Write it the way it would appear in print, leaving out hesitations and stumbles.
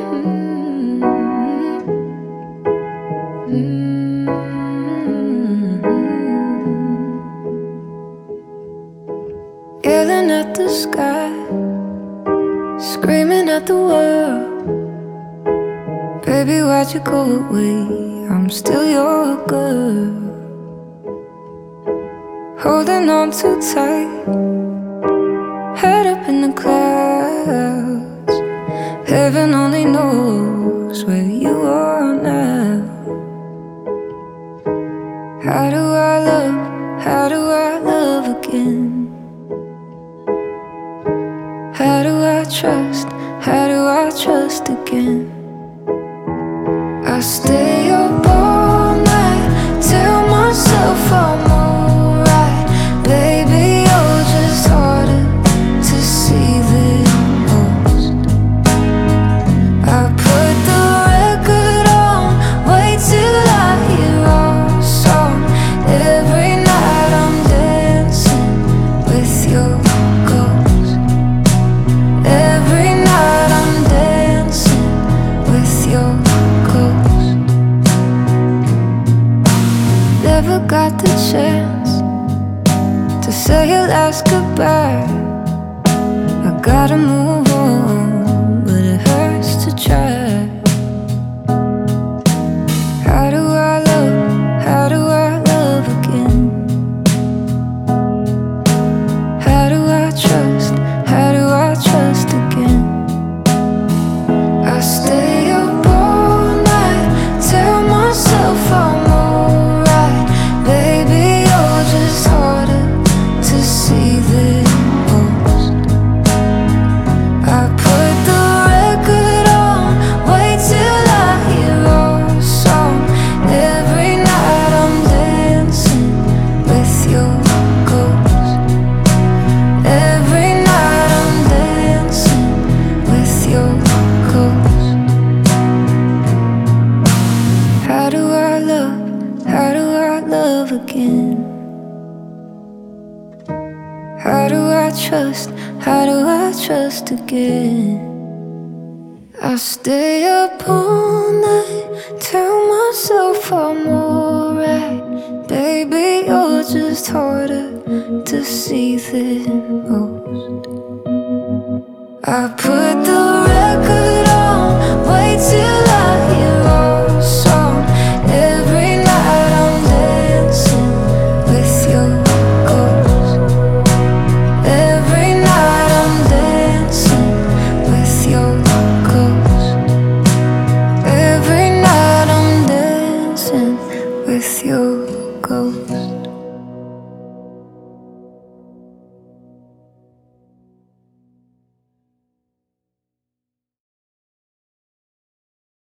Yelling at the sky, screaming at the world. Baby, why'd you go away? I'm still your girl. Holding on too tight, head up in the clouds. Heaven only knows where you are now. How do I love again? How do I trust again? I stay up all night, tell myself I'm alright. Baby, you're just harder to see than most. I put the record on, wait till I hear our song. Every night I'm dancing with your ghost. Every night I'm dancing with your ghost. Never got the chance to say your last goodbye. I gotta move on, but it hurts to try. How do I love again? How do I trust again? I stay up all night, tell myself I'm alright. Baby, you're just harder to see than most. I put the record on, wait till I hear our song. Every night I'm dancing with your ghost. Every night I'm dancing with your ghost. How do I love again? How do I trust again? I stay up all night, tell myself I'm alright. Baby, you're just harder to see than most. I put the